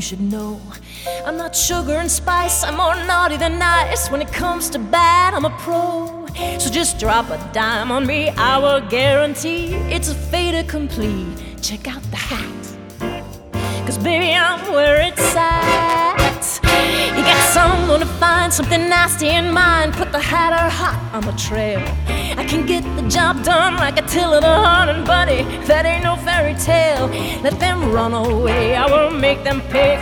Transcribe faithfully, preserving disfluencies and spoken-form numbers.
You should know I'm not sugar and spice, I'm more naughty than nice. When it comes to bad, I'm a pro. So just drop a dime on me, I will guarantee it's a fait accompli. Check out the hat, cause baby, I'm where it's at. You got someone to find something nasty in mind, put the hat or hot on the trail. I can get the job done like Attila the Hun, and buddy, that ain't no fairy tale. Let them run away, I will make them pay.